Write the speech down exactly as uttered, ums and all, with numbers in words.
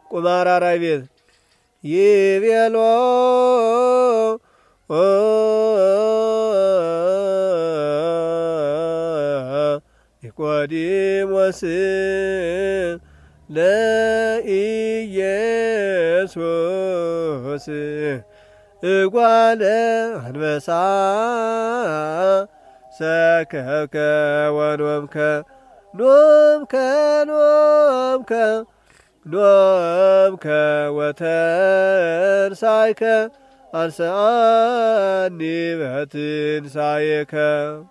ቁማራራይ ቤት ይቤሎ ኒቆዲሞስ ለኢየሱስ እጓለ አንበሳ ሰከከ ወኖምከ ኖምከ ኖምከ ኖምከ ወተንሳይከ አንሰአኒ በትንሳኤከ